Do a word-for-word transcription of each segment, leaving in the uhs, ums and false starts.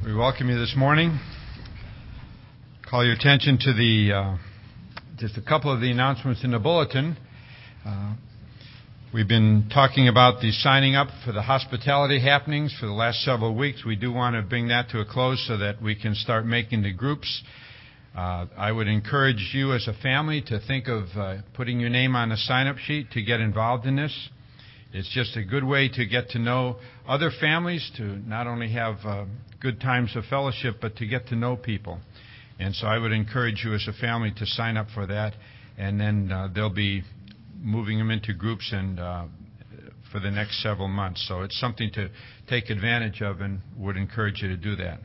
We welcome you this morning. Call your attention to the uh, just a couple of the announcements in the bulletin. Uh, we've been talking about the signing up for the hospitality happenings for the last several weeks. We do want to bring that to a close so that we can start making the groups. Uh, I would encourage you as a family to think of uh, putting your name on a sign-up sheet to get involved in this. It's just a good way to get to know other families, to not only have uh, good times of fellowship, but to get to know people. And so I would encourage you as a family to sign up for that, and then uh, they'll be moving them into groups and uh, for the next several months. So it's something to take advantage of, and would encourage you to do that.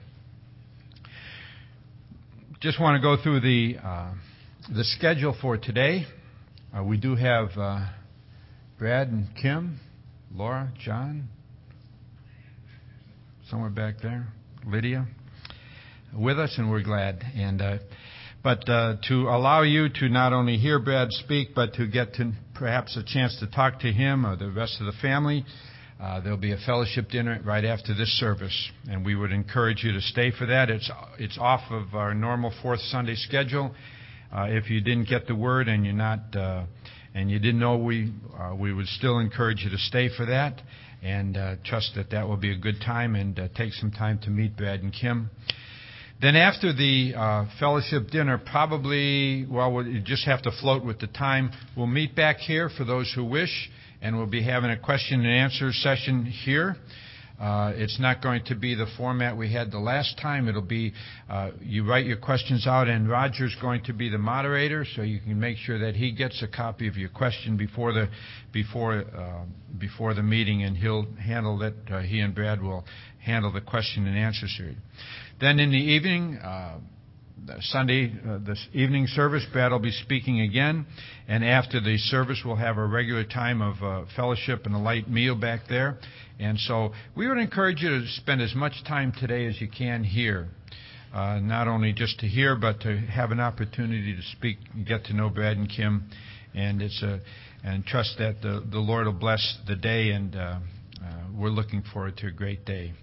Just want to go through the uh, the schedule for today. Uh, we do have uh, Brad and Kim, Laura, John, somewhere back there, Lydia, with us, and we're glad. And uh, but uh, to allow you to not only hear Brad speak, but to get to perhaps a chance to talk to him or the rest of the family, uh, there'll be a fellowship dinner right after this service, and we would encourage you to stay for that. It's it's off of our normal fourth Sunday schedule. Uh, if you didn't get the word and you're not uh, and you didn't know, we uh, we would still encourage you to stay for that, and uh, trust that that will be a good time, and uh, take some time to meet Brad and Kim. Then after the uh, fellowship dinner, probably, well, we'll just have to float with the time. We'll meet back here for those who wish, and we'll be having a question and answer session here. Uh, it's not going to be the format we had the last time. It'll be uh, you write your questions out, and Roger's going to be the moderator, so you can make sure that he gets a copy of your question before the before uh, before the meeting, and he'll handle that. Uh, he and Brad will handle the question and answer series. Then in the evening, uh, the Sunday, uh, this evening service, Brad will be speaking again, and after the service, we'll have a regular time of uh, fellowship and a light meal back there. And so we would encourage you to spend as much time today as you can here, uh, not only just to hear, but to have an opportunity to speak and get to know Brad and Kim, and it's a and trust that the the Lord will bless the day, and uh, uh, we're looking forward to a great day.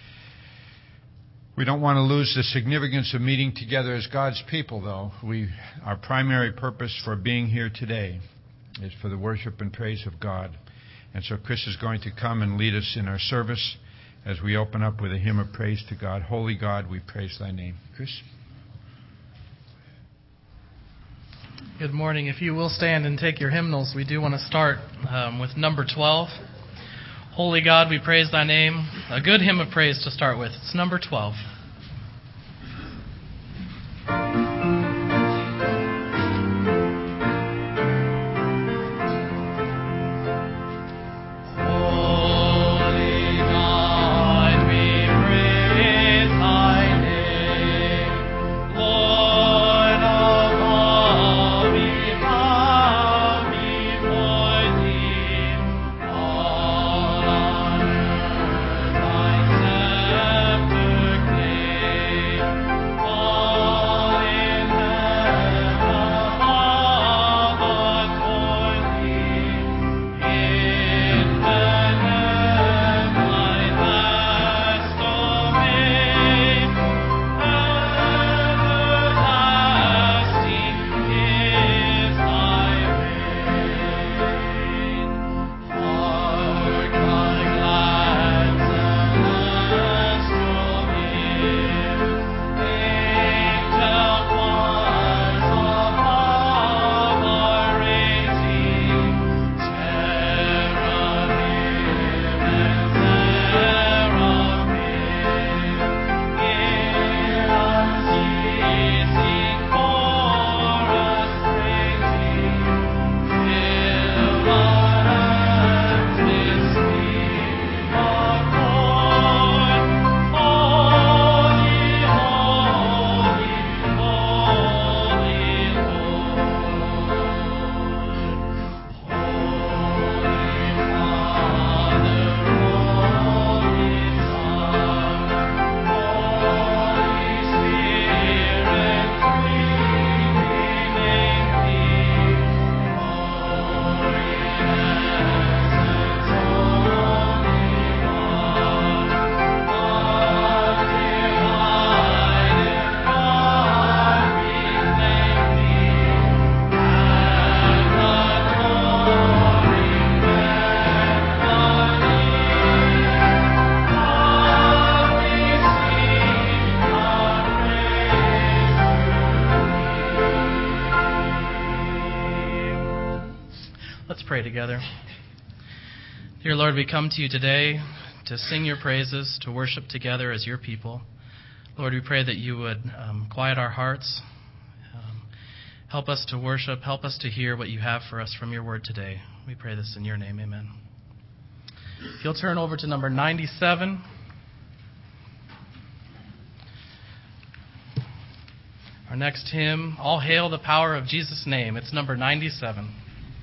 We don't want to lose the significance of meeting together as God's people, though. We, our primary purpose for being here today is for the worship and praise of God. And so Chris is going to come and lead us in our service as we open up with a hymn of praise to God. Holy God, we praise thy name. Chris? Good morning. If you will stand and take your hymnals, we do want to start um, with number twelve. Holy God, we praise thy name. A good hymn of praise to start with. It's number twelve. Thy scepter pray together. Dear Lord, we come to you today to sing your praises, to worship together as your people. Lord, we pray that you would um, quiet our hearts, um, help us to worship, help us to hear what you have for us from your word today. We pray this in your name, amen. If you'll turn over to number ninety-seven. Our next hymn, All Hail the Power of Jesus' Name. It's number ninety-seven.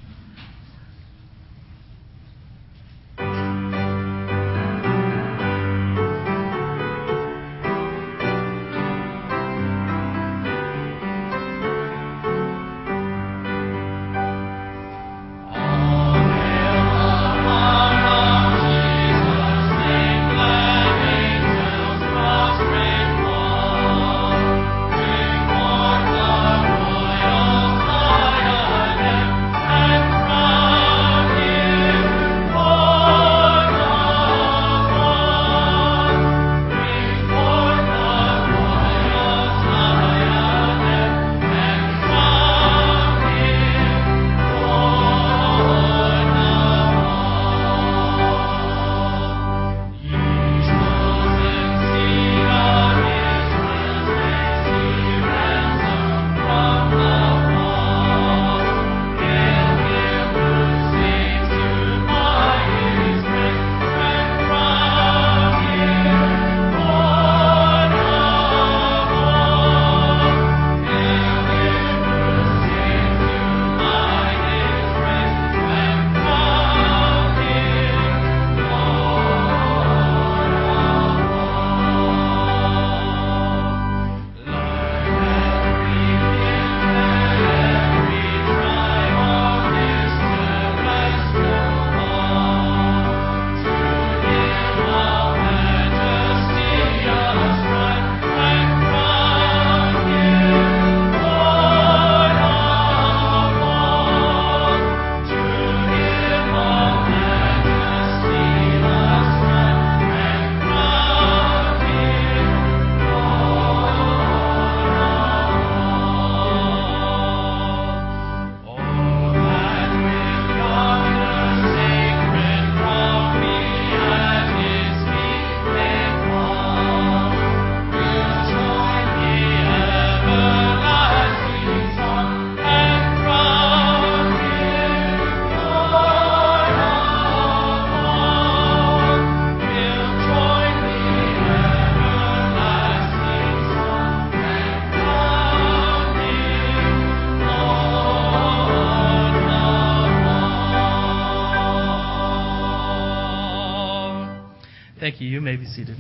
Thank you. You may be seated.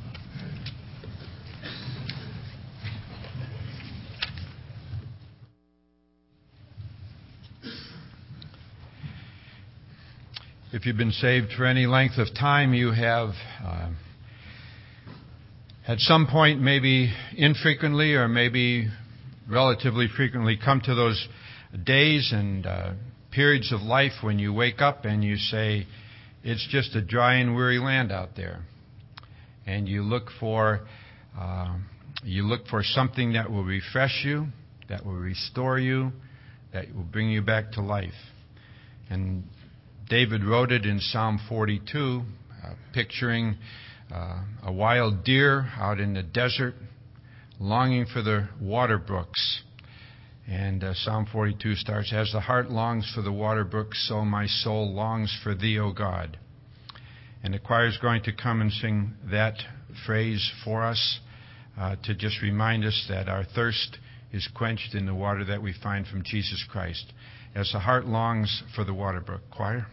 If you've been saved for any length of time, you have uh, at some point, maybe infrequently or maybe relatively frequently, come to those days and uh, periods of life when you wake up and you say, it's just a dry and weary land out there. And you look for uh, you look for something that will refresh you, that will restore you, that will bring you back to life. And David wrote it in Psalm forty-two, uh, picturing uh, a wild deer out in the desert, longing for the water brooks. And uh, Psalm forty-two starts, as the heart longs for the water brooks, so my soul longs for thee, O God. And the choir is going to come and sing that phrase for us uh, to just remind us that our thirst is quenched in the water that we find from Jesus Christ. As the heart longs for the water brook. Choir.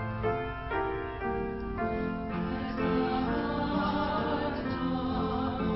As the heart longs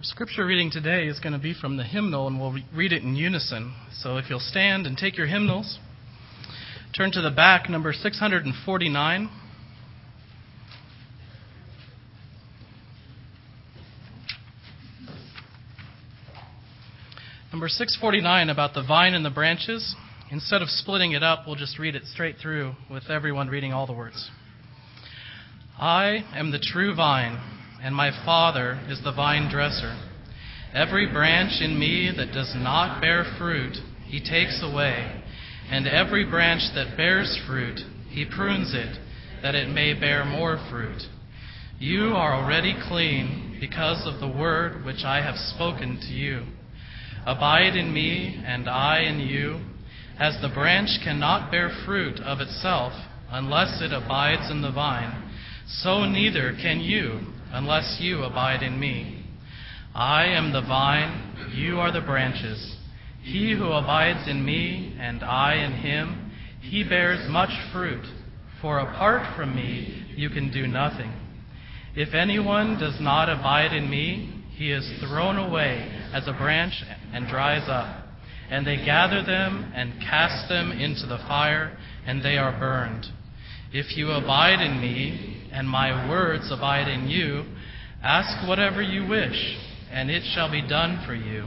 Our scripture reading today is going to be from the hymnal, and we'll re- read it in unison. So if you'll stand and take your hymnals, turn to the back, number six forty-nine. Number six forty-nine, about the vine and the branches. Instead of splitting it up, we'll just read it straight through with everyone reading all the words. I am the true vine, and my Father is the vine dresser. Every branch in me that does not bear fruit, he takes away, and every branch that bears fruit, he prunes it, that it may bear more fruit. You are already clean because of the word which I have spoken to you. Abide in me, and I in you. As the branch cannot bear fruit of itself unless it abides in the vine, so neither can you unless you abide in me. I am the vine, you are the branches. He who abides in me and I in him, he bears much fruit, for apart from me you can do nothing. If anyone does not abide in me, he is thrown away as a branch and dries up, and they gather them and cast them into the fire, and they are burned. If you abide in me, and my words abide in you, ask whatever you wish, and it shall be done for you.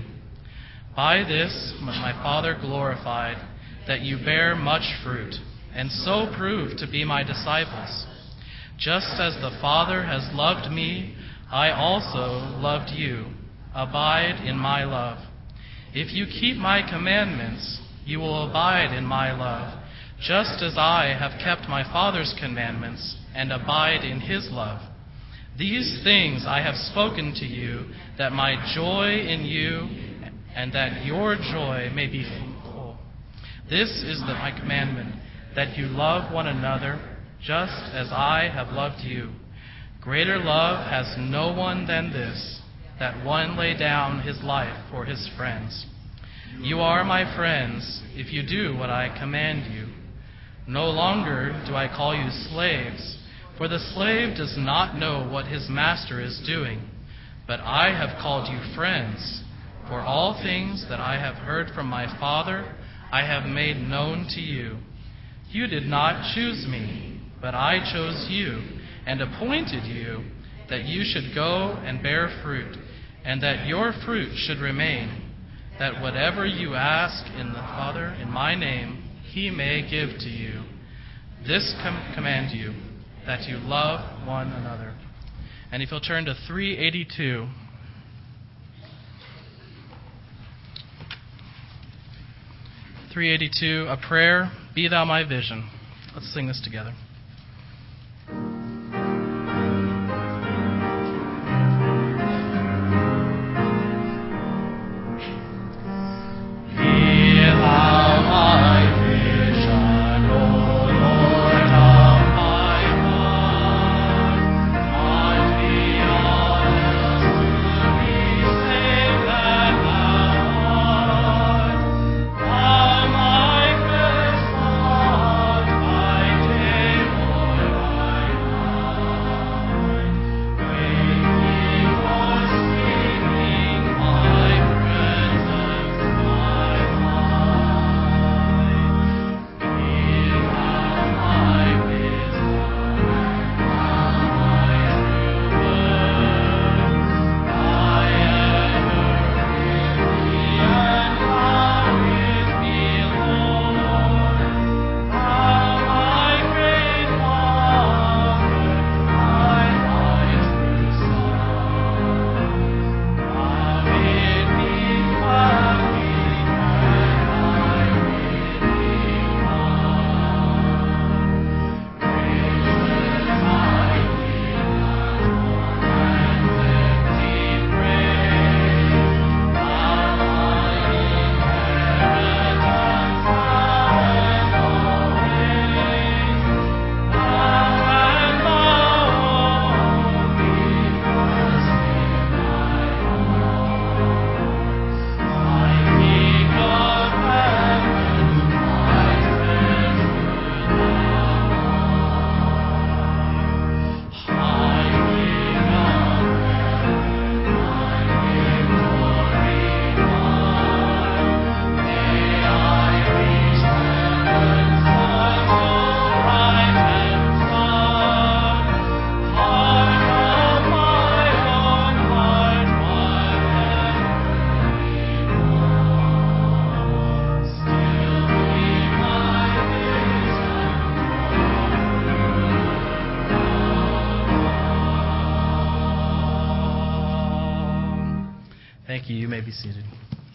By this was my Father glorified, that you bear much fruit, and so prove to be my disciples. Just as the Father has loved me, I also loved you. Abide in my love. If you keep my commandments, you will abide in my love, just as I have kept my Father's commandments and abide in his love. These things I have spoken to you, that my joy in you and that your joy may be full. This is the, my commandment, that you love one another just as I have loved you. Greater love has no one than this, that one lay down his life for his friends. You are my friends if you do what I command you. No longer do I call you slaves, for the slave does not know what his master is doing. But I have called you friends, for all things that I have heard from my Father I have made known to you. You did not choose me, but I chose you and appointed you, that you should go and bear fruit, and that your fruit should remain, that whatever you ask in the Father in my name, he may give to you. This com- command you, that you love one another. And if you'll turn to three eighty-two. three eighty-two, a prayer, be thou my vision. Let's sing this together. Day Thank you. You may be seated.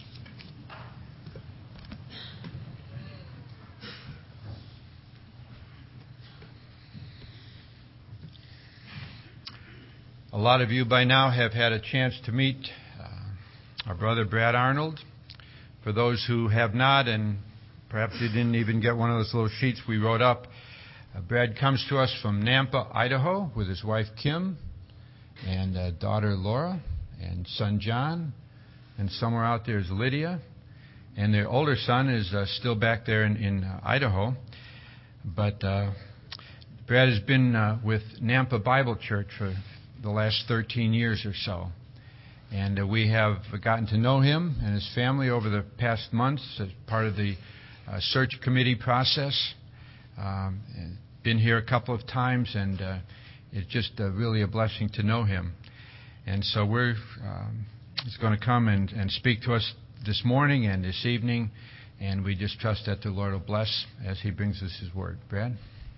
A lot of you by now have had a chance to meet uh, our brother Brad Arnold. For those who have not, and perhaps you didn't even get one of those little sheets we wrote up, uh, Brad comes to us from Nampa, Idaho, with his wife Kim, and uh, daughter Laura, and son John, and somewhere out there is Lydia, and their older son is uh, still back there in, in uh, Idaho. But uh, Brad has been uh, with Nampa Bible Church for the last thirteen years or so. And uh, we have gotten to know him and his family over the past months as part of the uh, search committee process. Um, been here a couple of times, and uh, it's just uh, really a blessing to know him. And so we're um, he's going to come and, and speak to us this morning and this evening, and we just trust that the Lord will bless as he brings us his word. Brad?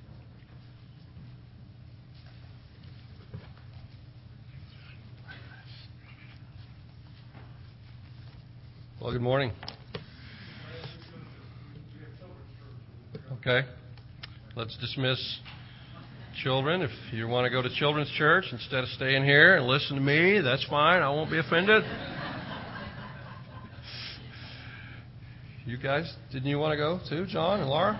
Well, good morning. Okay. Let's dismiss children. If you want to go to children's church instead of staying here and listen to me, that's fine. I won't be offended. You guys, didn't you want to go too, John and Laura?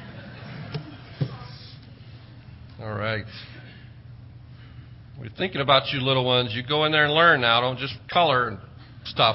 All right. We're thinking about you little ones. You go in there and learn now. Don't just color and stuff.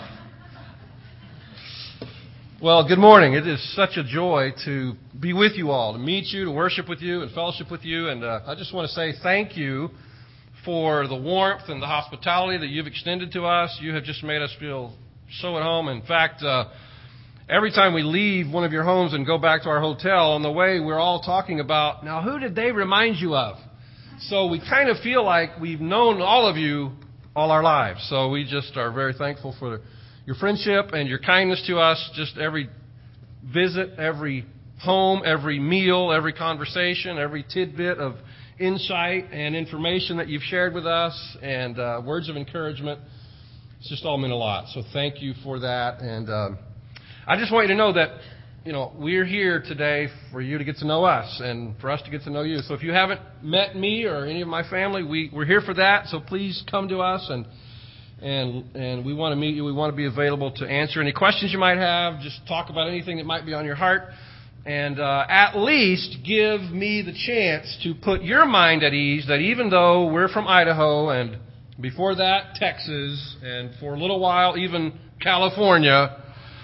Well, good morning. It is such a joy to be with you all, to meet you, to worship with you, and fellowship with you. And uh, I just want to say thank you for the warmth and the hospitality that you've extended to us. You have just made us feel so at home. In fact, uh, every time we leave one of your homes and go back to our hotel, on the way we're all talking about, now who did they remind you of? So we kind of feel like we've known all of you all our lives. So we just are very thankful for your friendship and your kindness to us. Just every visit, every home, every meal, every conversation, every tidbit of insight and information that you've shared with us, and uh, words of encouragement. It's just all meant a lot. So thank you for that. And um, I just want you to know that, you know, we're here today for you to get to know us and for us to get to know you. So if you haven't met me or any of my family, we, we're here for that. So please come to us, and And and we want to meet you. We want to be available to answer any questions you might have. Just talk about anything that might be on your heart. And uh, at least give me the chance to put your mind at ease that even though we're from Idaho, and before that, Texas, and for a little while, even California,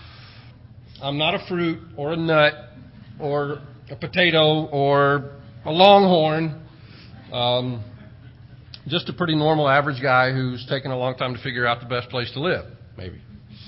I'm not a fruit or a nut or a potato or a longhorn. Um Just a pretty normal, average guy who's taken a long time to figure out the best place to live, maybe.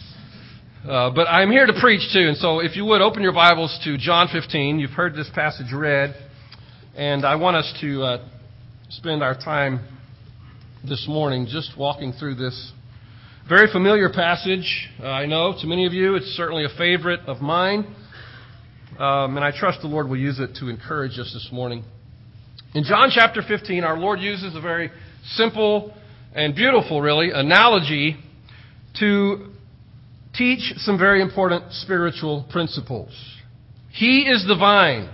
Uh, but I'm here to preach, too. And so if you would, open your Bibles to John fifteen. You've heard this passage read. And I want us to uh, spend our time this morning just walking through this very familiar passage. Uh, I know to many of you it's certainly a favorite of mine. Um, and I trust the Lord will use it to encourage us this morning. In John chapter fifteen, our Lord uses a very simple and beautiful, really, analogy to teach some very important spiritual principles. He is the vine.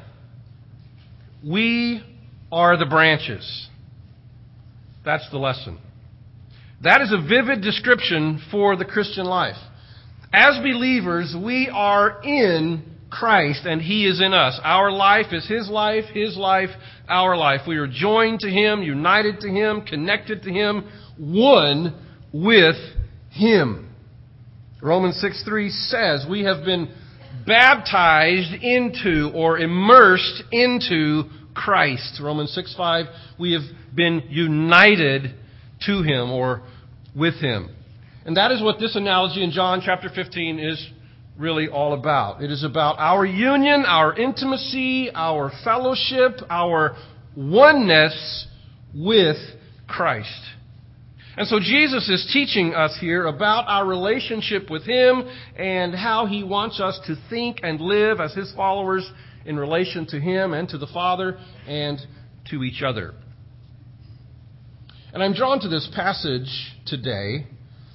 We are the branches. That's the lesson. That is a vivid description for the Christian life. As believers, we are in Christ, and He is in us. Our life is His life, His life, our life. We are joined to Him, united to Him, connected to Him, one with Him. Romans six three says we have been baptized into or immersed into Christ. Romans six five, we have been united to Him or with Him. And that is what this analogy in John chapter fifteen is really all about. It is about our union, our intimacy, our fellowship, our oneness with Christ. And so Jesus is teaching us here about our relationship with Him and how He wants us to think and live as His followers in relation to Him and to the Father and to each other. And I'm drawn to this passage today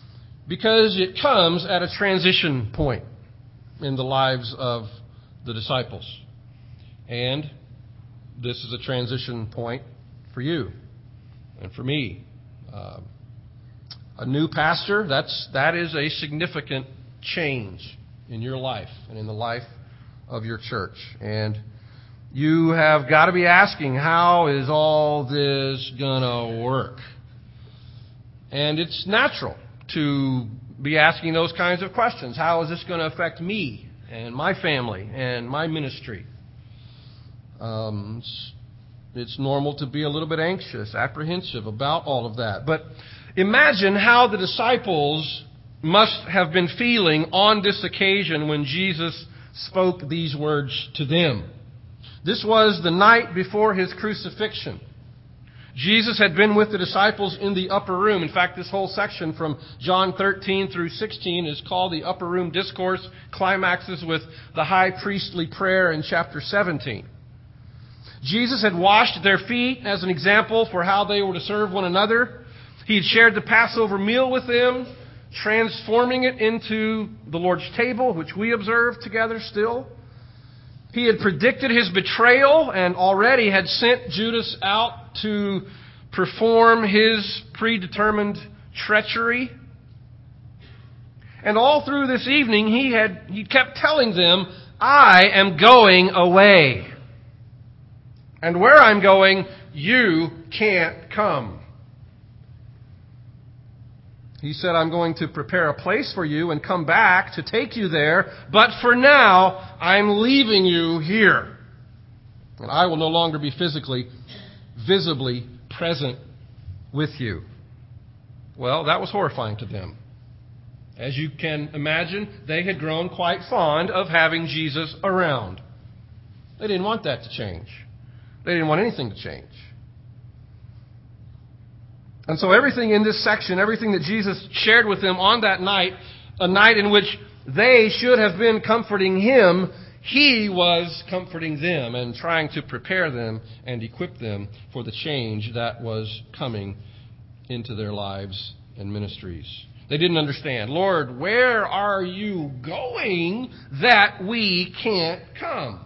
because it comes at a transition point in the lives of the disciples. And this is a transition point for you and for me. Uh, a new pastor, that's, that is a significant change in your life and in the life of your church. And you have got to be asking, how is all this going to work? And it's natural to be asking those kinds of questions. How is this going to affect me and my family and my ministry? Um, it's, it's normal to be a little bit anxious, apprehensive about all of that. But imagine how the disciples must have been feeling on this occasion when Jesus spoke these words to them. This was the night before his crucifixion. Jesus had been with the disciples in the upper room. In fact, this whole section from John thirteen through sixteen is called the Upper Room Discourse, climaxes with the high priestly prayer in chapter seventeen. Jesus had washed their feet as an example for how they were to serve one another. He had shared the Passover meal with them, transforming it into the Lord's table, which we observe together still. He had predicted his betrayal and already had sent Judas out to perform his predetermined treachery. And all through this evening, he had he kept telling them, I am going away. And where I'm going, you can't come. He said, I'm going to prepare a place for you and come back to take you there. But for now, I'm leaving you here. And I will no longer be physically, visibly present with you. Well, that was horrifying to them. As you can imagine, they had grown quite fond of having Jesus around. They didn't want that to change. They didn't want anything to change. And so everything in this section, everything that Jesus shared with them on that night, a night in which they should have been comforting him, he was comforting them and trying to prepare them and equip them for the change that was coming into their lives and ministries. They didn't understand. Lord, where are you going that we can't come?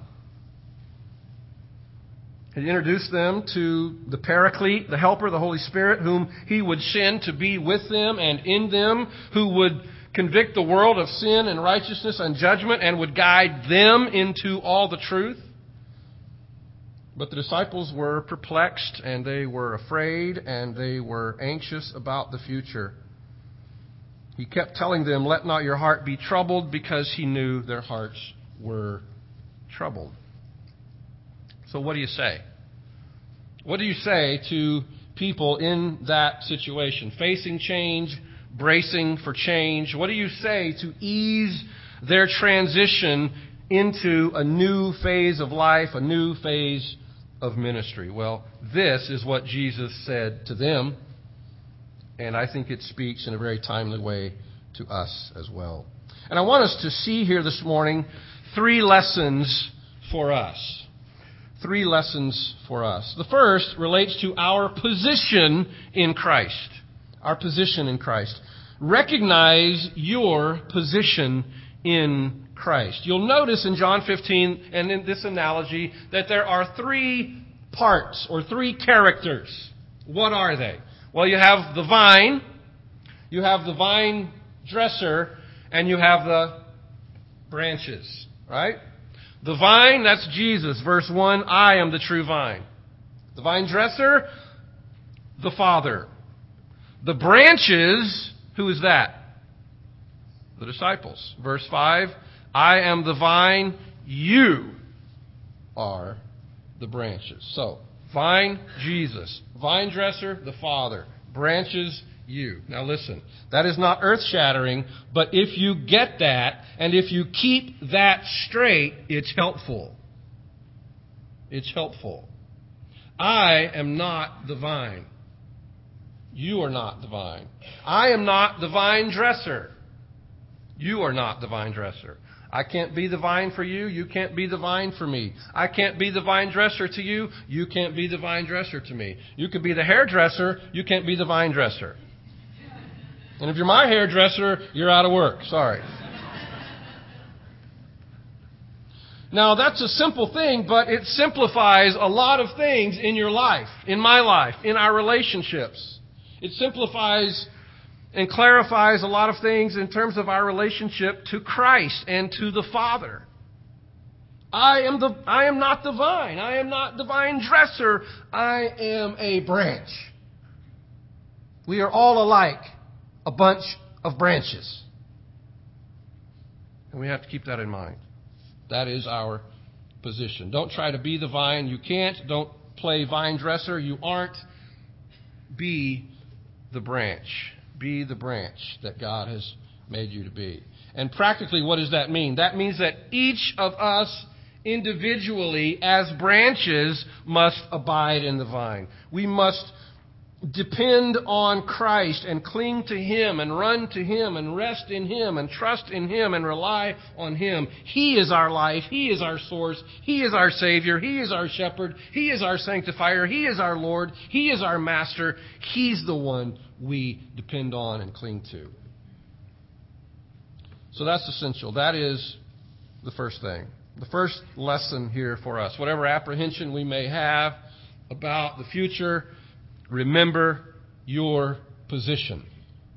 He introduced them to the Paraclete, the Helper, the Holy Spirit, whom he would send to be with them and in them, who would convict the world of sin and righteousness and judgment and would guide them into all the truth. But the disciples were perplexed and they were afraid and they were anxious about the future. He kept telling them, let not your heart be troubled, because he knew their hearts were troubled. So what do you say? What do you say to people in that situation, facing change, bracing for change? What do you say to ease their transition into a new phase of life, a new phase of ministry? Well, this is what Jesus said to them, and I think it speaks in a very timely way to us as well. And I want us to see here this morning three lessons for us. Three lessons for us. The first relates to our position in Christ. Our position in Christ. Recognize your position in Christ. You'll notice in John fifteen and in this analogy that there are three parts or three characters. What are they? Well, you have the vine, you have the vine dresser, and you have the branches, right? The vine, that's Jesus. Verse one, I am the true vine. The vine dresser, the Father. The branches, who is that? The disciples. Verse five, I am the vine, you are the branches. So, vine, Jesus. Vine dresser, the Father. Branches, you. Now listen, that is not earth-shattering, but if you get that, and if you keep that straight, it's helpful. It's helpful. I am not the vine. You are not the vine. I am not the vine dresser. You are not the vine dresser. I can't be the vine for you. You can't be the vine for me. I can't be the vine dresser to you. You can't be the vine dresser to me. You could be the hairdresser. You can't be the vine dresser. And if you're my hairdresser, you're out of work. Sorry. Now, that's a simple thing, but it simplifies a lot of things in your life, in my life, in our relationships. It simplifies and clarifies a lot of things in terms of our relationship to Christ and to the Father. I am the I am not the vine. I am not the vine dresser. I am a branch. We are all alike, a bunch of branches. And we have to keep that in mind. That is our position. Don't try to be the vine. You can't. Don't play vine dresser. You aren't. Be the branch. Be the branch that God has made you to be. And practically, what does that mean? That means that each of us individually, as branches, must abide in the vine. We must depend on Christ and cling to Him and run to Him and rest in Him and trust in Him and rely on Him. He is our life. He is our source. He is our Savior. He is our shepherd. He is our sanctifier. He is our Lord. He is our master. He's the one we depend on and cling to. So that's essential. That is the first thing. The first lesson here for us. Whatever apprehension we may have about the future, remember your position.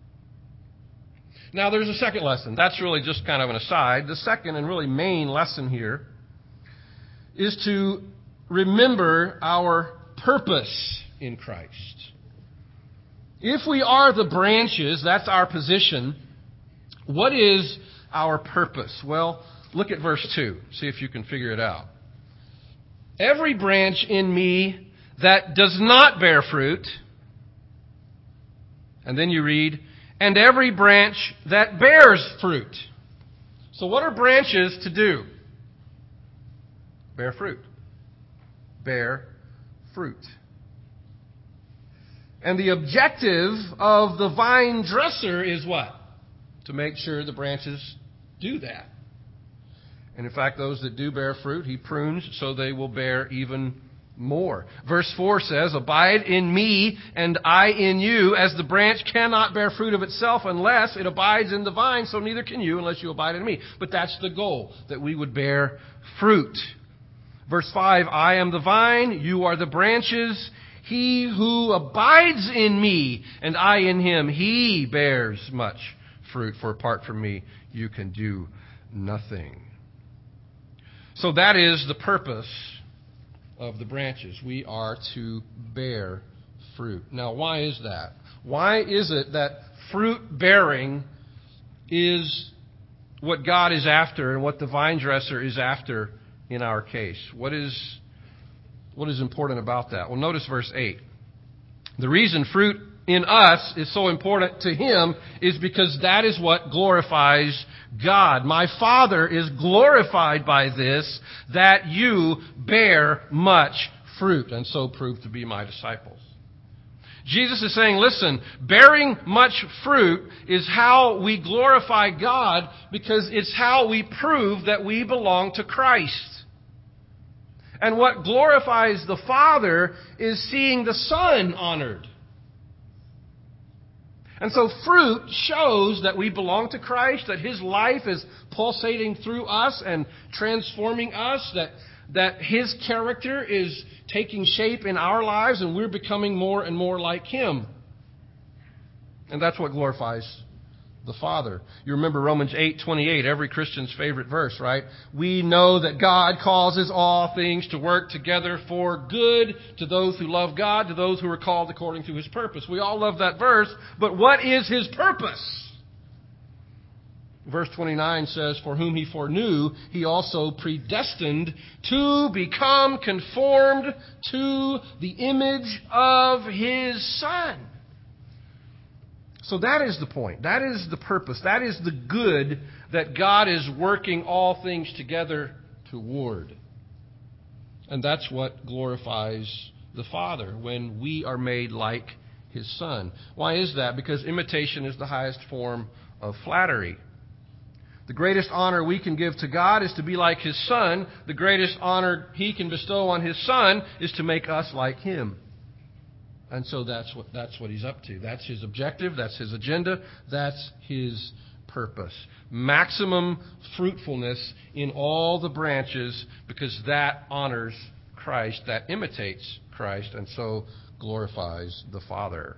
Now, there's a second lesson. That's really just kind of an aside. The second and really main lesson here is to remember our purpose in Christ. If we are the branches, that's our position, what is our purpose? Well, look at verse two. See if you can figure it out. Every branch in me that does not bear fruit, and then you read, and every branch that bears fruit. So what are branches to do? Bear fruit. Bear fruit. And the objective of the vine dresser is what? To make sure the branches do that. And in fact, those that do bear fruit, He prunes so they will bear even more. Verse four says, abide in me and I in you, as the branch cannot bear fruit of itself unless it abides in the vine, so neither can you unless you abide in me. But that's the goal, that we would bear fruit. Verse five, I am the vine, you are the branches. He who abides in me and I in him, he bears much fruit. For apart from me, you can do nothing. So that is the purpose of the branches. We are to bear fruit. Now, why is that? Why is it that fruit bearing is what God is after and what the vine dresser is after in our case? What is, what is important about that? Well, notice verse eight. The reason fruit in us is so important to Him is because that is what glorifies God. My Father is glorified by this, that you bear much fruit, and so prove to be my disciples. Jesus is saying, listen, bearing much fruit is how we glorify God, because it's how we prove that we belong to Christ. And what glorifies the Father is seeing the Son honored. And so fruit shows that we belong to Christ, that His life is pulsating through us and transforming us, that, that His character is taking shape in our lives and we're becoming more and more like Him. And that's what glorifies the Father. You remember Romans eight twenty-eight, every Christian's favorite verse, right? We know that God causes all things to work together for good to those who love God, to those who are called according to His purpose. We all love that verse, but what is His purpose? Verse twenty-nine says, for whom He foreknew, He also predestined to become conformed to the image of His Son. So that is the point. That is the purpose. That is the good that God is working all things together toward. And that's what glorifies the Father, when we are made like His Son. Why is that? Because imitation is the highest form of flattery. The greatest honor we can give to God is to be like His Son. The greatest honor He can bestow on His Son is to make us like Him. And so that's what that's what he's up to. That's his objective. That's his agenda. That's his purpose. Maximum fruitfulness in all the branches, because that honors Christ, that imitates Christ, and so glorifies the Father.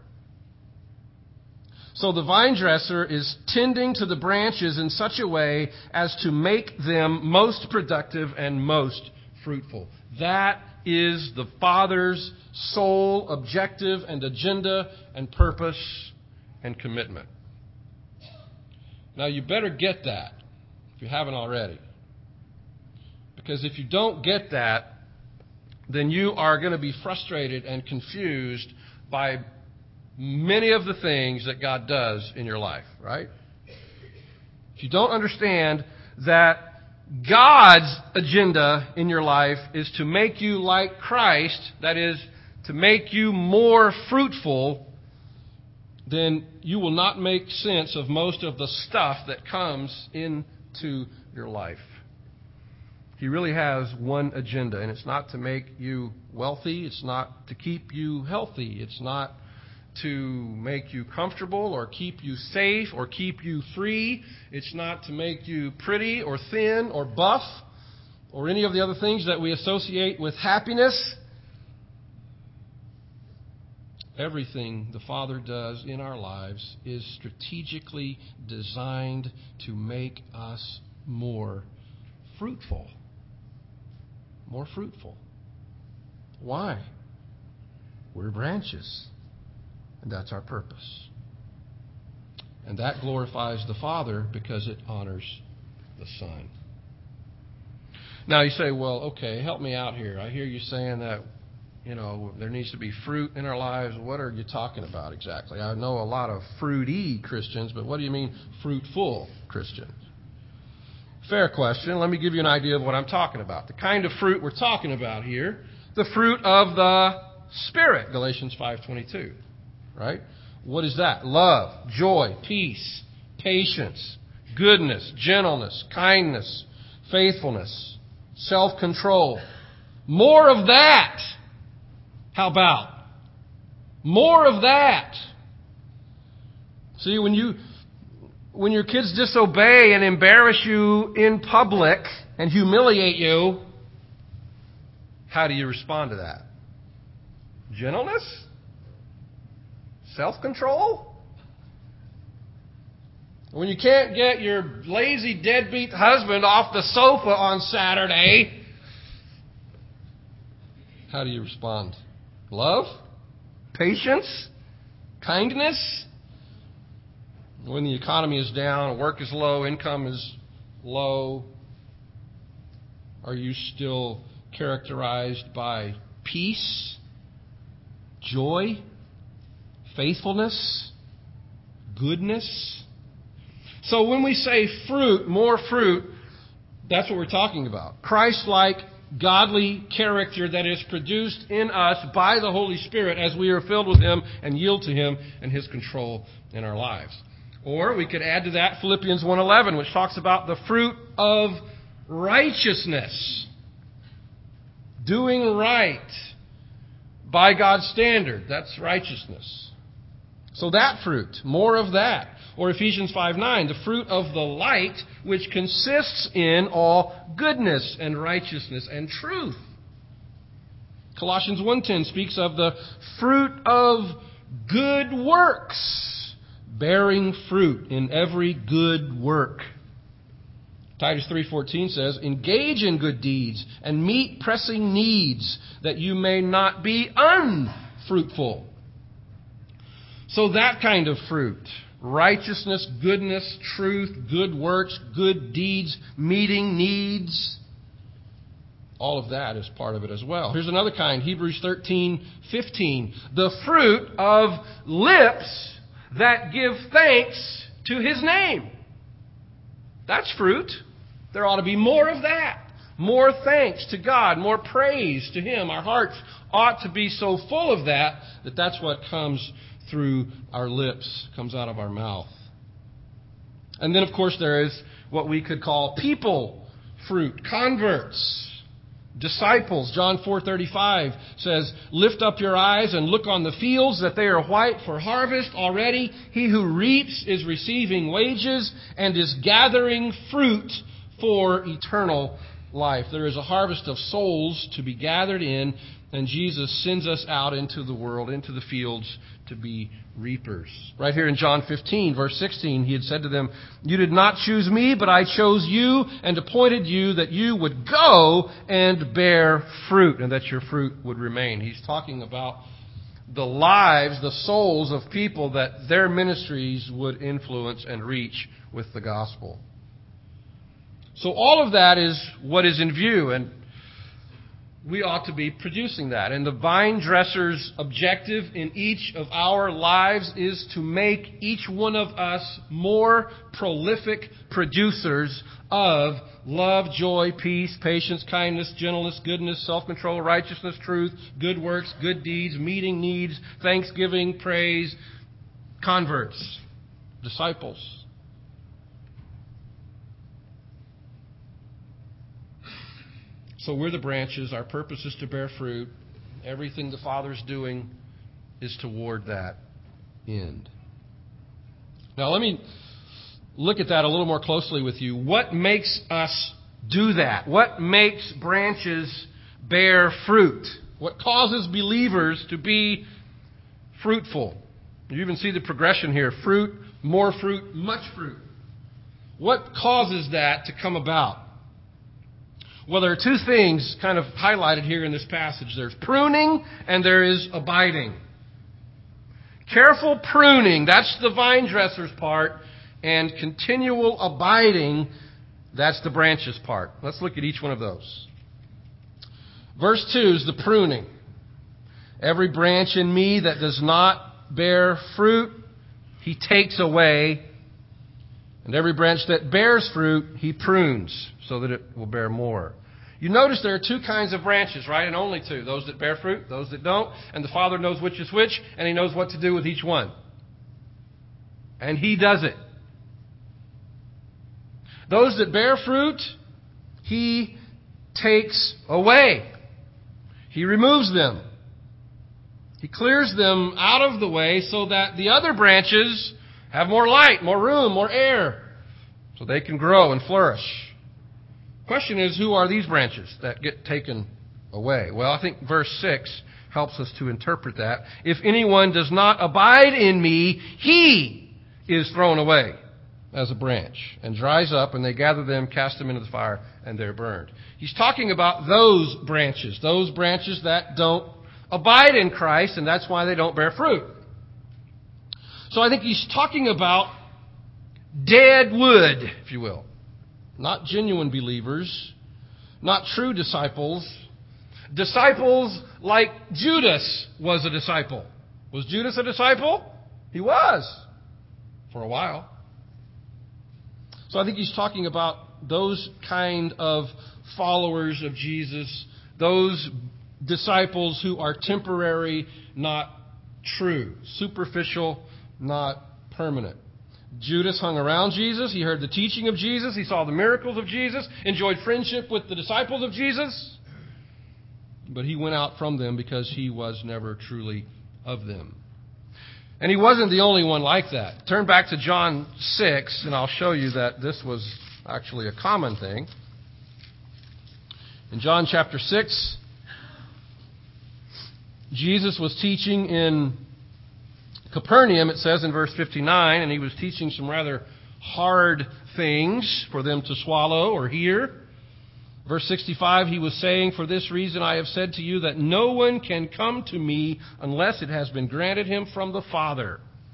So the vine dresser is tending to the branches in such a way as to make them most productive and most fruitful. That is the Father's sole objective and agenda and purpose and commitment. Now you better get that if you haven't already. Because if you don't get that, then you are going to be frustrated and confused by many of the things that God does in your life, right? If you don't understand that God's agenda in your life is to make you like Christ, that is, to make you more fruitful, then you will not make sense of most of the stuff that comes into your life. He really has one agenda, and it's not to make you wealthy. It's not to keep you healthy. It's not to make you comfortable or keep you safe or keep you free. It's not to make you pretty or thin or buff or any of the other things that we associate with happiness. Everything the Father does in our lives is strategically designed to make us more fruitful. More fruitful. Why? We're branches. And that's our purpose. And that glorifies the Father because it honors the Son. Now you say, well, okay, help me out here. I hear you saying that, you know, there needs to be fruit in our lives. What are you talking about exactly? I know a lot of fruity Christians, but what do you mean fruitful Christians? Fair question. Let me give you an idea of what I'm talking about. The kind of fruit we're talking about here, the fruit of the Spirit, Galatians five twenty-two. Right? What is that? Love, joy, peace, patience, goodness, gentleness, kindness, faithfulness, self-control. More of that. How about? More of that. See, when you when your kids disobey and embarrass you in public and humiliate you, how do you respond to that? Gentleness? Self-control? When you can't get your lazy, deadbeat husband off the sofa on Saturday, how do you respond? Love? Patience? Kindness? When the economy is down, work is low, income is low, are you still characterized by peace, joy, faithfulness, goodness? So when we say fruit, more fruit, that's what we're talking about. Christ-like, godly character that is produced in us by the Holy Spirit as we are filled with Him and yield to Him and His control in our lives. Or we could add to that Philippians one eleven, which talks about the fruit of righteousness. Doing right by God's standard. That's righteousness. So that fruit, more of that. Or Ephesians five nine, the fruit of the light, which consists in all goodness and righteousness and truth. Colossians one ten speaks of the fruit of good works, bearing fruit in every good work. Titus three fourteen says, engage in good deeds and meet pressing needs, that you may not be unfruitful. So that kind of fruit, righteousness, goodness, truth, good works, good deeds, meeting needs, all of that is part of it as well. Here's another kind, Hebrews thirteen fifteen, the fruit of lips that give thanks to His name. That's fruit. There ought to be more of that. More thanks to God, more praise to Him. Our hearts ought to be so full of that that that's what comes through our lips, comes out of our mouth. And then, of course, there is what we could call people fruit, converts. Disciples, John four thirty-five says, lift up your eyes and look on the fields that they are white for harvest already. He who reaps is receiving wages and is gathering fruit for eternal life. There is a harvest of souls to be gathered in, and Jesus sends us out into the world, into the fields, to be reapers. Right here in John fifteen, verse sixteen, he had said to them, you did not choose me, but I chose you and appointed you that you would go and bear fruit, and that your fruit would remain. He's talking about the lives, the souls of people that their ministries would influence and reach with the gospel. So all of that is what is in view, and we ought to be producing that. And the vine dresser's objective in each of our lives is to make each one of us more prolific producers of love, joy, peace, patience, kindness, gentleness, goodness, self-control, righteousness, truth, good works, good deeds, meeting needs, thanksgiving, praise, converts, disciples. So we're the branches. Our purpose is to bear fruit. Everything the Father's doing is toward that end. Now let me look at that a little more closely with you. What makes us do that? What makes branches bear fruit? What causes believers to be fruitful? You even see the progression here. Fruit, more fruit, much fruit. What causes that to come about? Well, there are two things kind of highlighted here in this passage. There's pruning and there is abiding. Careful pruning, that's the vine dresser's part, and continual abiding, that's the branch's part. Let's look at each one of those. Verse two is the pruning. Every branch in me that does not bear fruit, he takes away. And every branch that bears fruit, he prunes so that it will bear more. You notice there are two kinds of branches, right? And only two. Those that bear fruit, those that don't. And the Father knows which is which, and He knows what to do with each one. And He does it. Those that bear fruit, He takes away. He removes them. He clears them out of the way so that the other branches have more light, more room, more air, so they can grow and flourish. Question is, who are these branches that get taken away? Well, I think verse six helps us to interpret that. If anyone does not abide in me, he is thrown away as a branch and dries up, and they gather them, cast them into the fire, and they're burned. He's talking about those branches, those branches that don't abide in Christ, and that's why they don't bear fruit. So I think he's talking about dead wood, if you will. Not genuine believers, not true disciples. Disciples like Judas was a disciple. Was Judas a disciple? He was, for a while. So I think he's talking about those kind of followers of Jesus, those disciples who are temporary, not true, superficial, not permanent. Judas hung around Jesus. He heard the teaching of Jesus. He saw the miracles of Jesus, enjoyed friendship with the disciples of Jesus. But he went out from them because he was never truly of them. And he wasn't the only one like that. Turn back to John six, and I'll show you that this was actually a common thing. In John chapter six, Jesus was teaching in Capernaum, it says in verse fifty-nine, and he was teaching some rather hard things for them to swallow or hear. Verse sixty-five, he was saying, for this reason I have said to you that no one can come to me unless it has been granted him from the Father.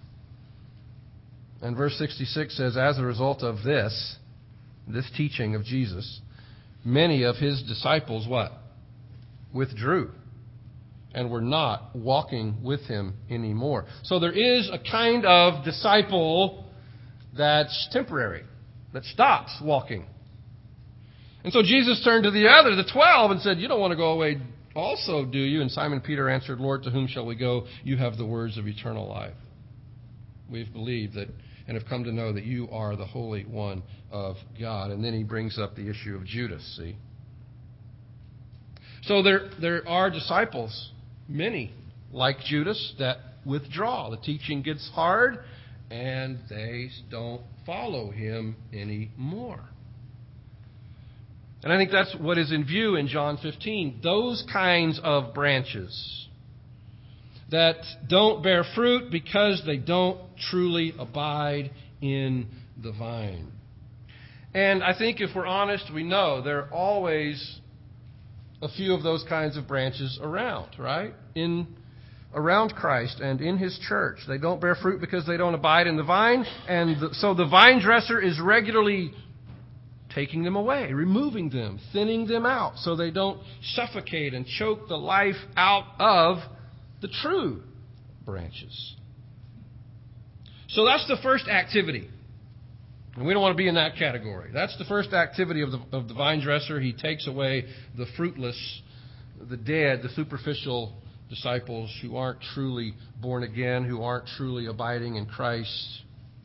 And verse sixty-six says, as a result of this, this teaching of Jesus, many of his disciples, what? Withdrew. And were not walking with him anymore. So there is a kind of disciple that's temporary, that stops walking. And so Jesus turned to the other, the twelve, and said, you don't want to go away also, do you? And Simon Peter answered, Lord, to whom shall we go? You have the words of eternal life. We've believed that and have come to know that you are the Holy One of God. And then he brings up the issue of Judas, see? So there, there are disciples, many, like Judas, that withdraw. The teaching gets hard, and they don't follow him anymore. And I think that's what is in view in John fifteen. Those kinds of branches that don't bear fruit because they don't truly abide in the vine. And I think if we're honest, we know there are always a few of those kinds of branches around, right? In around Christ and in His church. They don't bear fruit because they don't abide in the vine. And the, so the vine dresser is regularly taking them away, removing them, thinning them out so they don't suffocate and choke the life out of the true branches. So that's the first activity. And we don't want to be in that category. That's the first activity of the, of the vine dresser. He takes away the fruitless, the dead, the superficial disciples who aren't truly born again, who aren't truly abiding in Christ.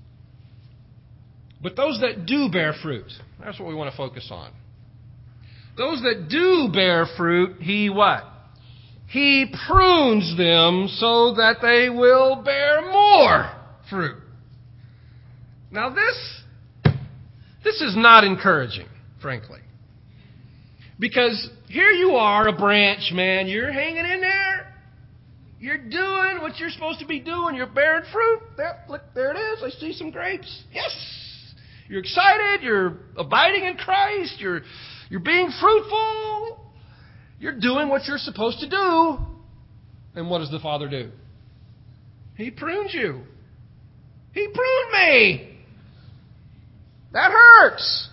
But those that do bear fruit, that's what we want to focus on. Those that do bear fruit, He what? He prunes them so that they will bear more fruit. Now this, this is not encouraging, frankly. Because here you are, a branch, man. You're hanging in there. You're doing what you're supposed to be doing. You're bearing fruit. There, look, there it is. I see some grapes. Yes. You're excited. You're abiding in Christ. You're, you're being fruitful. You're doing what you're supposed to do. And what does the Father do? He prunes you. He pruned me. That hurts.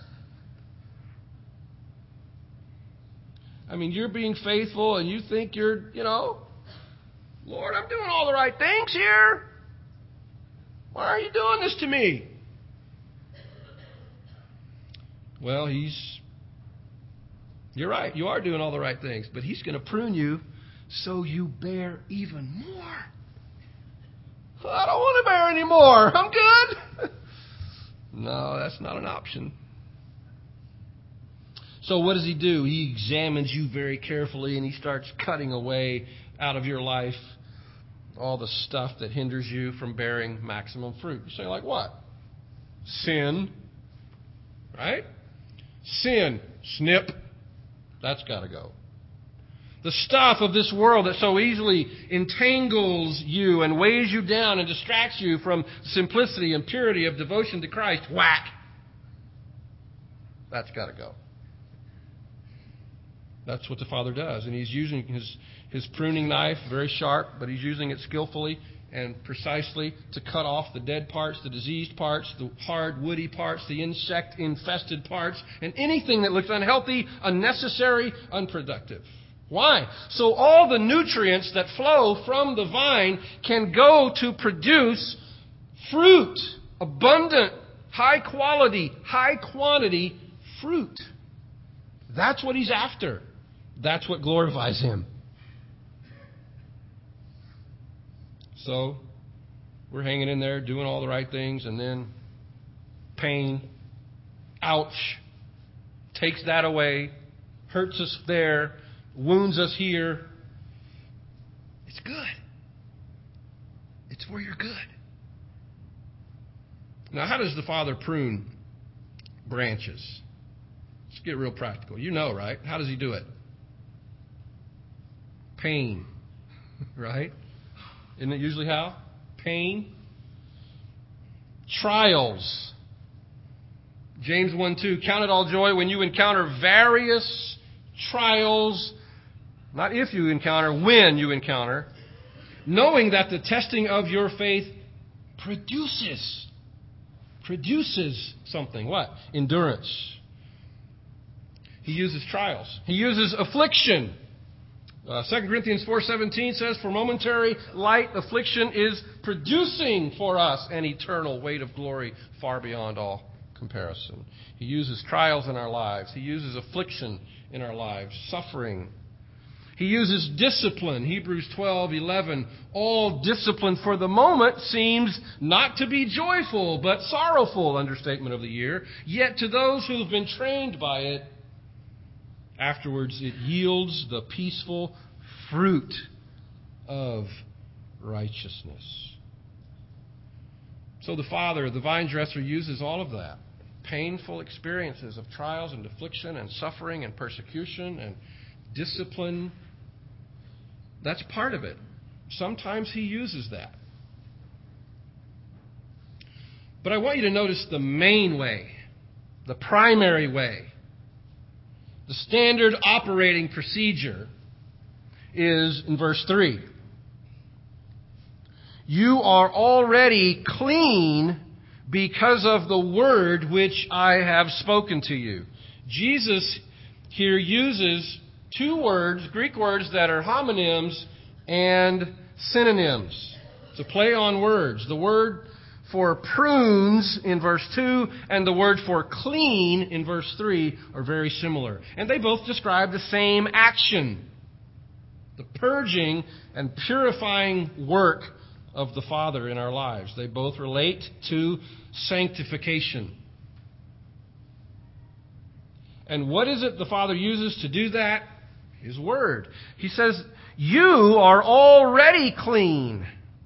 I mean, you're being faithful and you think you're, you know, Lord, I'm doing all the right things here. Why are you doing this to me? Well, He's, you're right. You are doing all the right things. But He's going to prune you so you bear even more. I don't want to bear any more. I'm good. No, that's not an option. So what does He do? He examines you very carefully and He starts cutting away out of your life all the stuff that hinders you from bearing maximum fruit. You say, like what? Sin. Right? Sin. Snip. That's got to go. The stuff of this world that so easily entangles you and weighs you down and distracts you from simplicity and purity of devotion to Christ. Whack. That's got to go. That's what the Father does. And He's using His, his pruning knife, very sharp, but He's using it skillfully and precisely to cut off the dead parts, the diseased parts, the hard, woody parts, the insect-infested parts, and anything that looks unhealthy, unnecessary, unproductive. Why? So all the nutrients that flow from the vine can go to produce fruit, abundant, high quality, high quantity fruit. That's what He's after. That's what glorifies Him. So we're hanging in there, doing all the right things, and then pain, ouch, takes that away, hurts us there, wounds us here. It's good. It's where you're good. Now, how does the Father prune branches? Let's get real practical. You know, right? How does He do it? Pain, right? Isn't it usually how? Pain. Trials. James one two, count it all joy when you encounter various trials. Not if you encounter, when you encounter. Knowing that the testing of your faith produces. Produces something. What? Endurance. He uses trials. He uses affliction. Uh, Second Corinthians four seventeen says, for momentary light affliction is producing for us an eternal weight of glory far beyond all comparison. He uses trials in our lives. He uses affliction in our lives, suffering. He uses discipline. Hebrews twelve eleven. All discipline for the moment seems not to be joyful, but sorrowful, understatement of the year. Yet to those who have been trained by it, Afterwards, it yields the peaceful fruit of righteousness. So the Father, the vine dresser, uses all of that. Painful experiences of trials and affliction and suffering and persecution and discipline. That's part of it. Sometimes He uses that. But I want you to notice the main way, the primary way. The standard operating procedure is in verse three. You are already clean because of the word which I have spoken to you. Jesus here uses two words, Greek words that are homonyms and synonyms. It's a play on words. The word for prunes in verse two and the word for clean in verse three are very similar. And they both describe the same action. The purging and purifying work of the Father in our lives. They both relate to sanctification. And what is it the Father uses to do that? His Word. He says, you are already clean.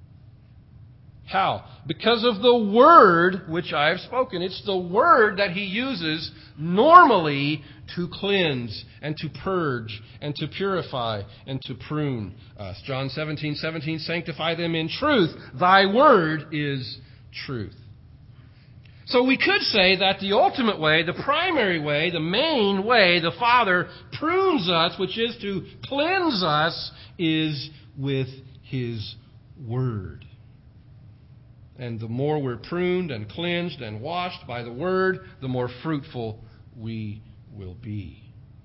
How? Because of the Word which I have spoken. It's the Word that He uses normally to cleanse and to purge and to purify and to prune us. John seventeen seventeen, sanctify them in truth. Thy Word is truth. So we could say that the ultimate way, the primary way, the main way the Father prunes us, which is to cleanse us, is with His Word. And the more we're pruned and cleansed and washed by the Word, the more fruitful we will be.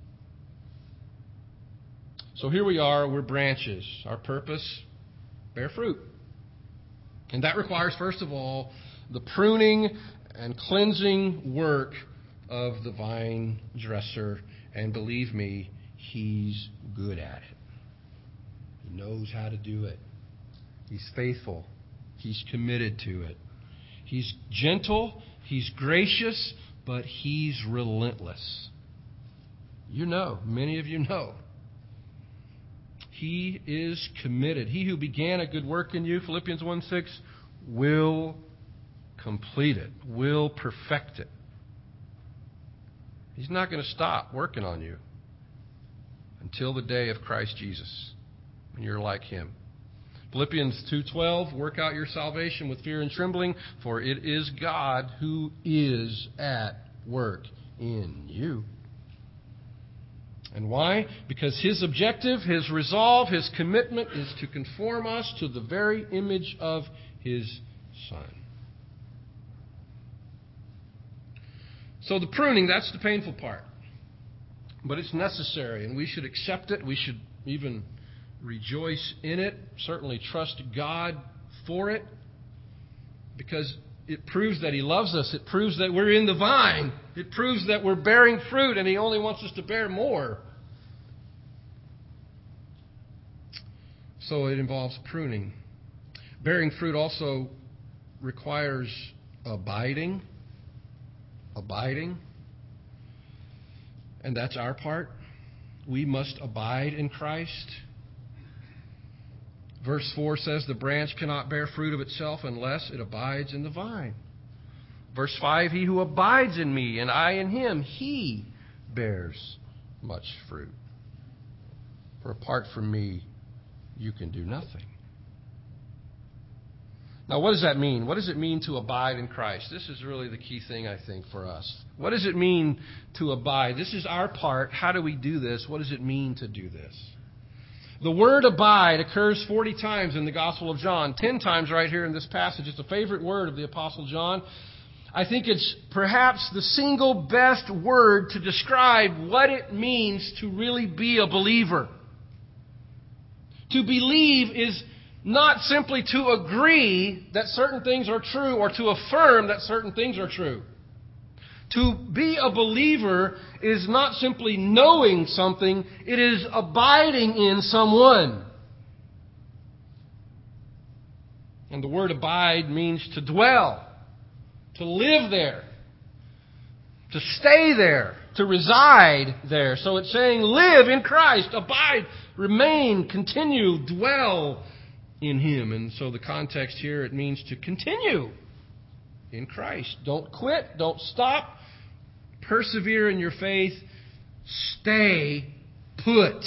So here we are, we're branches. Our purpose, bear fruit. And that requires, first of all, the pruning and cleansing work of the vine dresser. And believe me, He's good at it. He knows how to do it. He's faithful. He's committed to it. He's gentle, He's gracious, but He's relentless. You know, many of you know. He is committed. He who began a good work in you, Philippians one six, will complete it, will perfect it. He's not going to stop working on you until the day of Christ Jesus, when you're like Him. Philippians two twelve, work out your salvation with fear and trembling, for it is God who is at work in you. And why? Because His objective, His resolve, His commitment is to conform us to the very image of His Son. So the pruning, that's the painful part. But it's necessary, and we should accept it. We should even rejoice in it, certainly trust God for it, because it proves that He loves us. It proves that we're in the vine. It proves that we're bearing fruit, and He only wants us to bear more. So it involves pruning. Bearing fruit also requires abiding. Abiding. And that's our part. We must abide in Christ. Verse four says, the branch cannot bear fruit of itself unless it abides in the vine. Verse five, he who abides in me and I in him, he bears much fruit. For apart from me, you can do nothing. Now, what does that mean? What does it mean to abide in Christ? This is really the key thing, I think, for us. What does it mean to abide? This is our part. How do we do this? What does it mean to do this? The word abide occurs forty times in the Gospel of John, ten times right here in this passage. It's a favorite word of the Apostle John. I think it's perhaps the single best word to describe what it means to really be a believer. To believe is not simply to agree that certain things are true or to affirm that certain things are true. To be a believer is not simply knowing something, it is abiding in someone. And the word abide means to dwell, to live there, to stay there, to reside there. So it's saying live in Christ, abide, remain, continue, dwell in Him. And so the context here, it means to continue in Christ. Don't quit. Don't stop. Persevere in your faith. Stay put.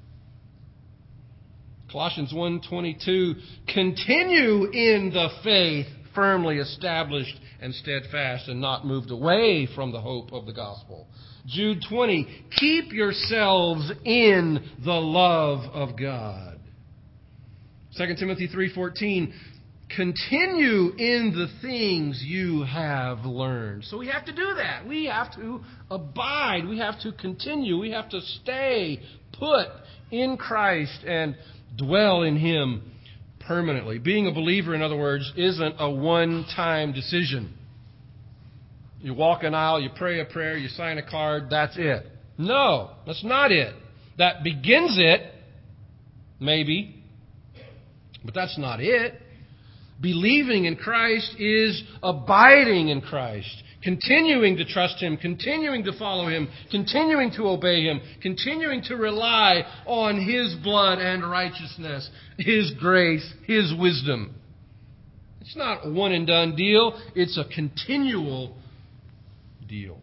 Colossians one twenty-two, continue in the faith, firmly established and steadfast, and not moved away from the hope of the gospel. Jude twenty, keep yourselves in the love of God. Second Timothy three fourteen, continue in the things you have learned. So we have to do that. We have to abide. We have to continue. We have to stay put in Christ and dwell in Him permanently. Being a believer, in other words, isn't a one-time decision. You walk an aisle, you pray a prayer, you sign a card, that's it. No, that's not it. That begins it, maybe, but that's not it. Believing in Christ is abiding in Christ, continuing to trust Him, continuing to follow Him, continuing to obey Him, continuing to rely on His blood and righteousness, His grace, His wisdom. It's not a one and done deal. It's a continual deal.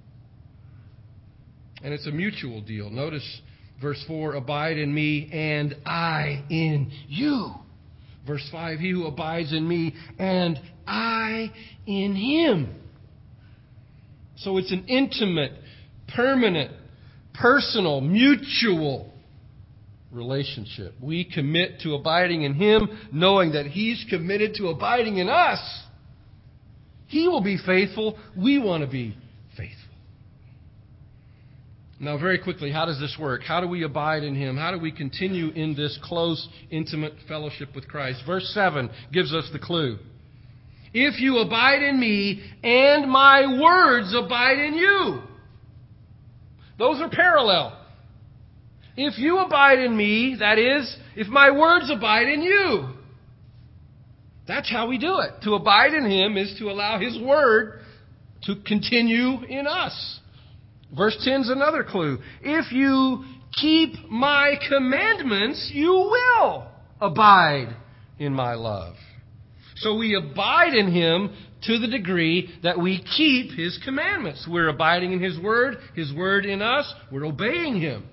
And it's a mutual deal. Notice verse four, abide in me and I in you. Verse five, he who abides in me and I in him. So it's an intimate, permanent, personal, mutual relationship. We commit to abiding in Him, knowing that He's committed to abiding in us. He will be faithful. We want to be faithful. Now, very quickly, how does this work? How do we abide in Him? How do we continue in this close, intimate fellowship with Christ? Verse seven gives us the clue. If you abide in me and my words abide in you. Those are parallel. If you abide in me, that is, if my words abide in you. That's how we do it. To abide in Him is to allow His word to continue in us. Verse ten is another clue. If you keep my commandments, you will abide in my love. So we abide in Him to the degree that we keep His commandments. We're abiding in His word, His word in us. We're obeying Him.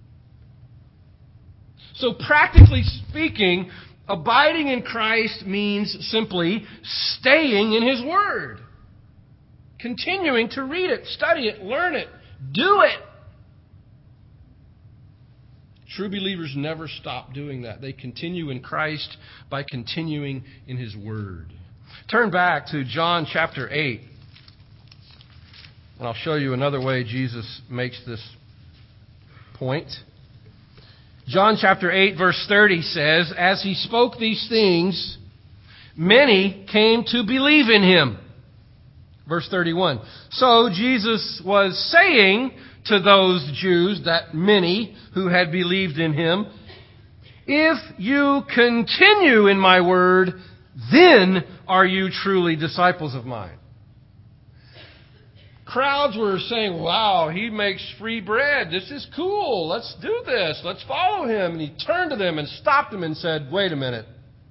So practically speaking, abiding in Christ means simply staying in His word. Continuing to read it, study it, learn it, do it. True believers never stop doing that. They continue in Christ by continuing in His word. Turn back to John chapter eight. And I'll show you another way Jesus makes this point. John chapter eight verse thirty says, as He spoke these things, many came to believe in Him. Verse thirty-one. So Jesus was saying to those Jews, that many who had believed in Him, if you continue in my word, then are you truly disciples of mine. Crowds were saying, wow, He makes free bread. This is cool. Let's do this. Let's follow Him. And He turned to them and stopped them and said, wait a minute.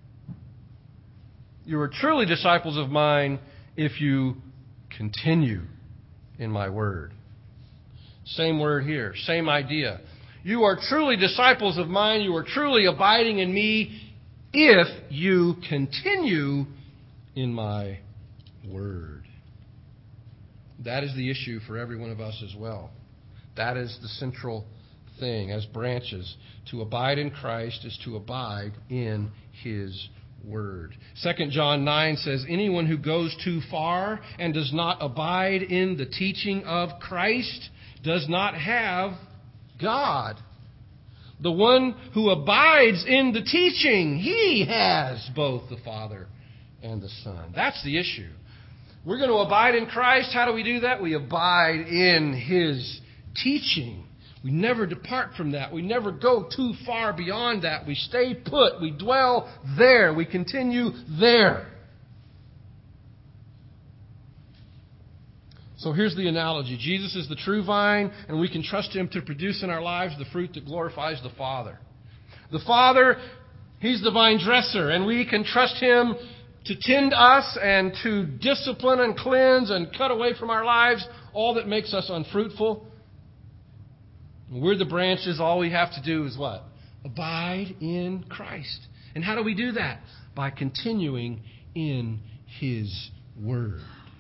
You are truly disciples of mine if you continue in my word. Same word here. Same idea. You are truly disciples of mine. You are truly abiding in me if you continue in my word. That is the issue for every one of us as well. That is the central thing as branches. To abide in Christ is to abide in His word. Second John nine says, anyone who goes too far and does not abide in the teaching of Christ does not have God. The one who abides in the teaching, he has both the Father and the Son. That's the issue. We're going to abide in Christ. How do we do that? We abide in His teaching. We never depart from that. We never go too far beyond that. We stay put. We dwell there. We continue there. So here's the analogy. Jesus is the true vine, and we can trust Him to produce in our lives the fruit that glorifies the Father. The Father, He's the vine dresser, and we can trust Him to tend us and to discipline and cleanse and cut away from our lives all that makes us unfruitful. We're the branches. All we have to do is what? Abide in Christ. And how do we do that? By continuing in His Word.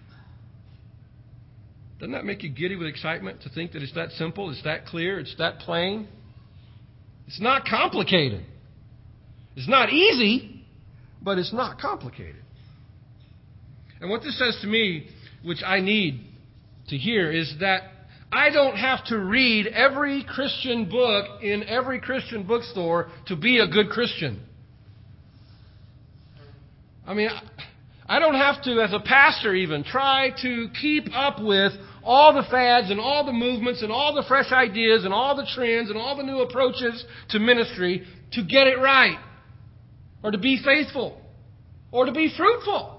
Doesn't that make you giddy with excitement to think that it's that simple, it's that clear, it's that plain? It's not complicated. It's not easy, but it's not complicated. And what this says to me, which I need to hear, is that I don't have to read every Christian book in every Christian bookstore to be a good Christian. I mean, I don't have to, as a pastor even, try to keep up with all the fads and all the movements and all the fresh ideas and all the trends and all the new approaches to ministry to get it right, or to be faithful, or to be fruitful.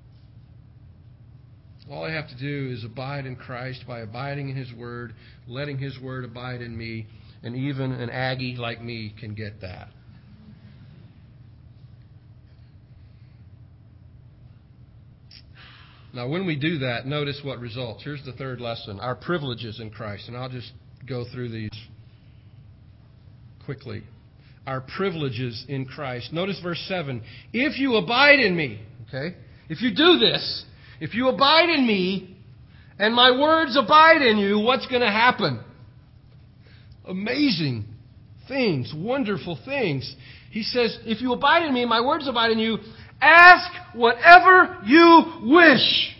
All I have to do is abide in Christ by abiding in His Word, letting His Word abide in me, and even an Aggie like me can get that. Now, when we do that, notice what results. Here's the third lesson, our privileges in Christ. And I'll just go through these quickly. Our privileges in Christ. Notice verse seven. If you abide in me, okay? If you do this, if you abide in me, and my words abide in you, what's going to happen? Amazing things, wonderful things. He says, if you abide in me, my words abide in you, ask whatever you wish.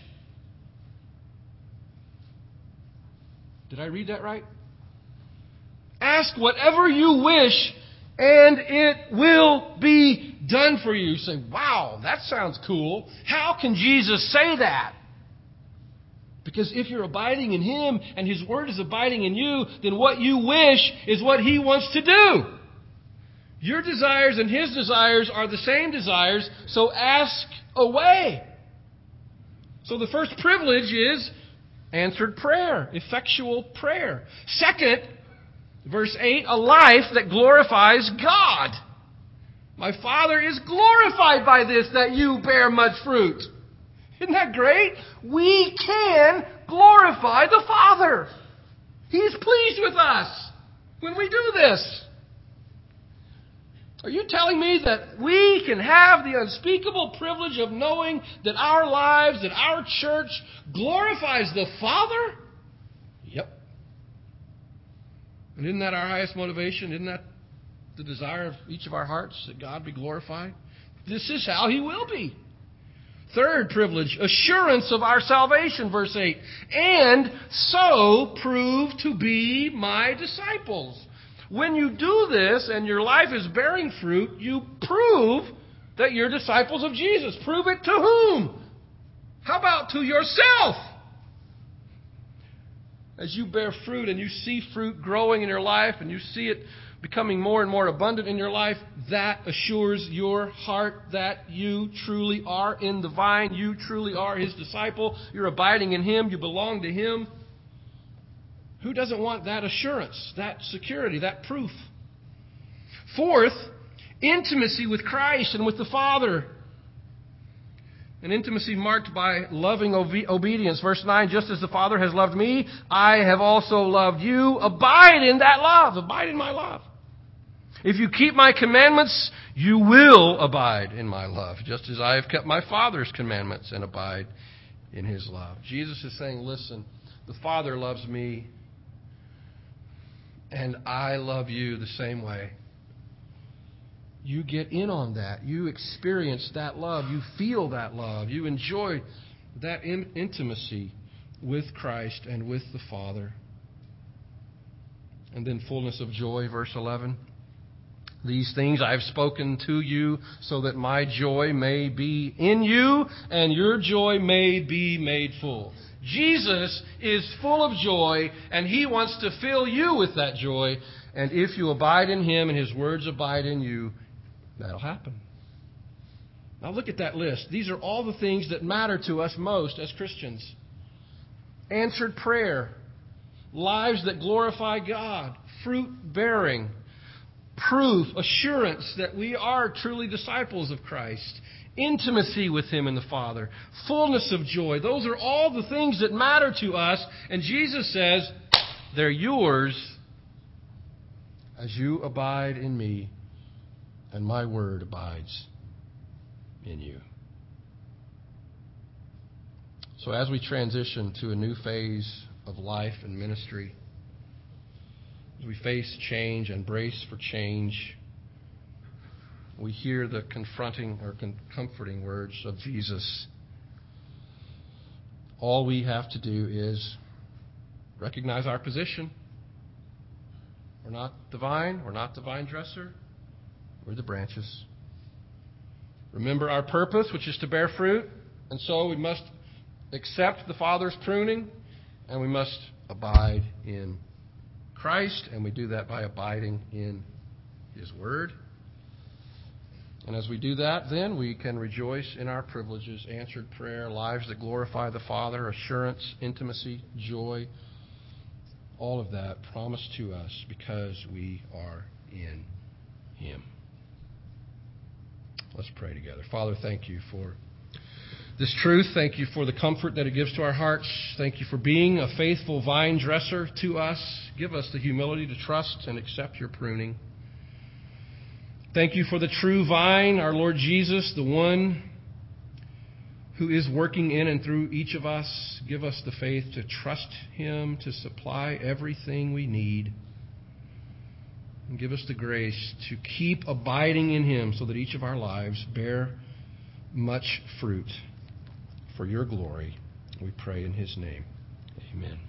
Did I read that right? Ask whatever you wish, and it will be done for you. You say, wow, that sounds cool. How can Jesus say that? Because if you're abiding in Him and His Word is abiding in you, then what you wish is what He wants to do. Your desires and His desires are the same desires, so ask away. So the first privilege is answered prayer, effectual prayer. Second, verse eight, a life that glorifies God. My Father is glorified by this, that you bear much fruit. Isn't that great? We can glorify the Father. He's pleased with us when we do this. Are you telling me that we can have the unspeakable privilege of knowing that our lives, that our church glorifies the Father? Yep. And isn't that our highest motivation? Isn't that the desire of each of our hearts, that God be glorified? This is how He will be. Third privilege, assurance of our salvation, verse eight. And so prove to be my disciples. When you do this and your life is bearing fruit, you prove that you're disciples of Jesus. Prove it to whom? How about to yourself? As you bear fruit and you see fruit growing in your life and you see it becoming more and more abundant in your life, that assures your heart that you truly are in the vine. You truly are His disciple. You're abiding in Him. You belong to Him. Who doesn't want that assurance, that security, that proof? Fourth, intimacy with Christ and with the Father. An intimacy marked by loving obe- obedience. Verse nine, just as the Father has loved me, I have also loved you. Abide in that love. Abide in my love. If you keep my commandments, you will abide in my love, just as I have kept my Father's commandments and abide in His love. Jesus is saying, listen, the Father loves me, and I love you the same way. You get in on that. You experience that love. You feel that love. You enjoy that in- intimacy with Christ and with the Father. And then fullness of joy, verse eleven. These things I have spoken to you so that my joy may be in you and your joy may be made full. Jesus is full of joy, and He wants to fill you with that joy. And if you abide in Him and His words abide in you, that'll happen. Now look at that list. These are all the things that matter to us most as Christians. answered prayer, lives that glorify God, fruit-bearing, proof, assurance that we are truly disciples of Christ, intimacy with Him and the Father, fullness of joy. Those are all the things that matter to us. And Jesus says, they're yours as you abide in me and my word abides in you. So as we transition to a new phase of life and ministry, as we face change and brace for change, we hear the confronting or con- comforting words of Jesus. All we have to do is recognize our position. We're not the vine. We're not the vine dresser. We're the branches. Remember our purpose, which is to bear fruit. And so we must accept the Father's pruning, and we must abide in Christ. And we do that by abiding in His Word. And as we do that, then we can rejoice in our privileges, answered prayer, lives that glorify the Father, assurance, intimacy, joy, all of that promised to us because we are in Him. Let's pray together. Father, thank you for this truth. Thank you for the comfort that it gives to our hearts. Thank you for being a faithful vine dresser to us. Give us the humility to trust and accept your pruning. Thank you for the true vine, our Lord Jesus, the one who is working in and through each of us. Give us the faith to trust Him, to supply everything we need. And give us the grace to keep abiding in Him so that each of our lives bear much fruit for your glory. We pray in His name. Amen.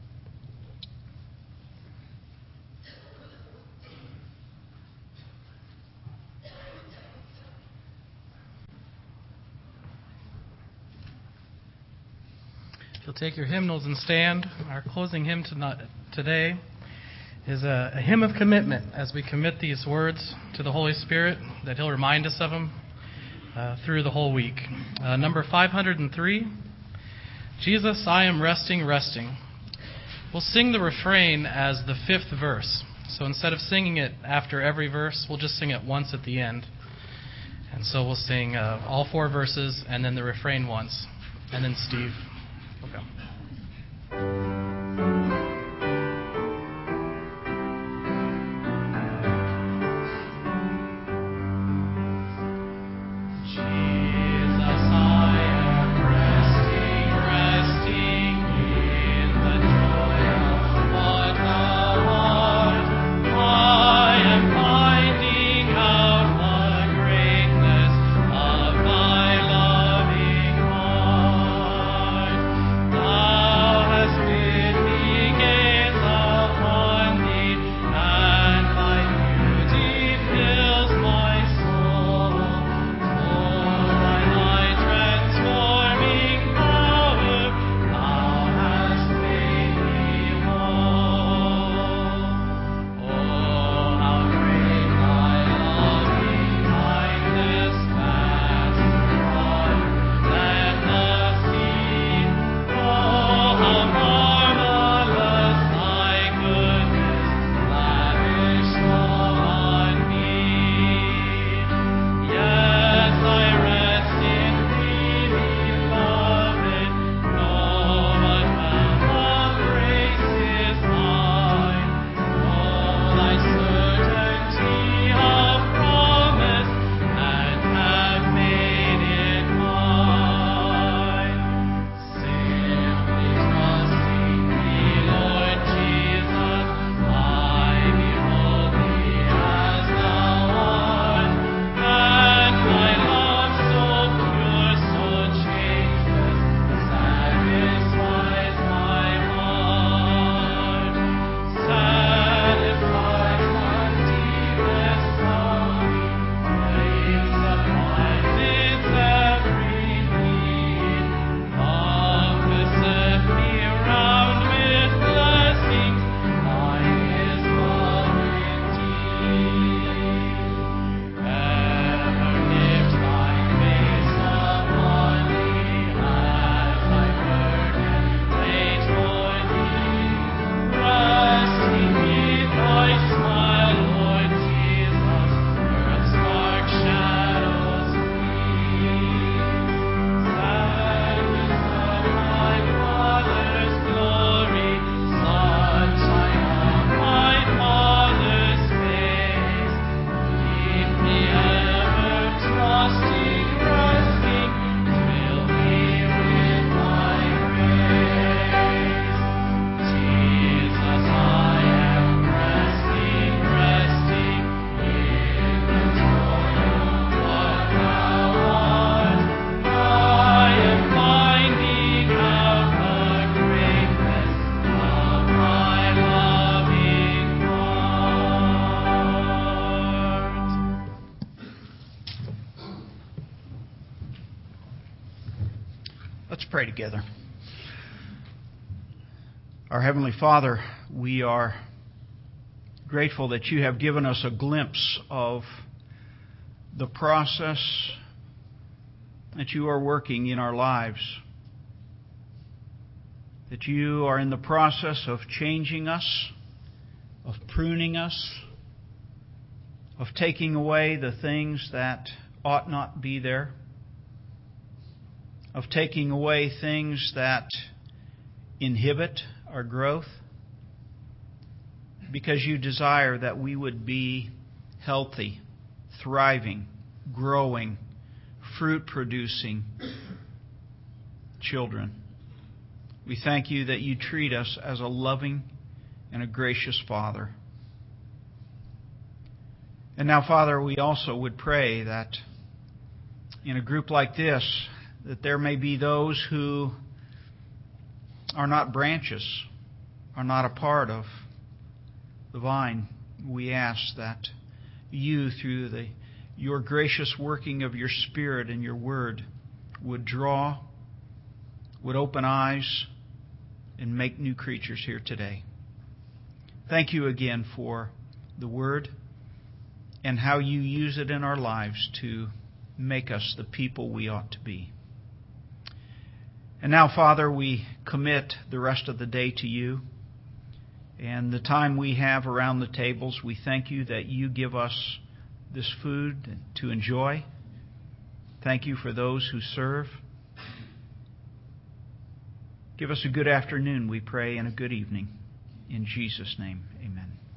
If you'll take your hymnals and stand, our closing hymn today is a, a hymn of commitment as we commit these words to the Holy Spirit, that He'll remind us of them uh, through the whole week. Uh, number five hundred three, Jesus, I am resting, resting. We'll sing the refrain as the fifth verse. So instead of singing it after every verse, we'll just sing it once at the end. And so we'll sing uh, all four verses and then the refrain once. And then Steve will come. Ah Let's pray together. Our Heavenly Father, we are grateful that you have given us a glimpse of the process that you are working in our lives. That you are in the process of changing us, of pruning us, of taking away the things that ought not be there, of taking away things that inhibit our growth, because you desire that we would be healthy, thriving, growing, fruit-producing children. We thank you that you treat us as a loving and a gracious Father. And now, Father, we also would pray that in a group like this, that there may be those who are not branches, are not a part of the vine. We ask that you, through the, your gracious working of your Spirit and your Word, would draw, would open eyes, and make new creatures here today. Thank you again for the Word and how you use it in our lives to make us the people we ought to be. And now, Father, we commit the rest of the day to you. And the time we have around the tables, we thank you that you give us this food to enjoy. Thank you for those who serve. Give us a good afternoon, we pray, and a good evening. In Jesus' name, amen.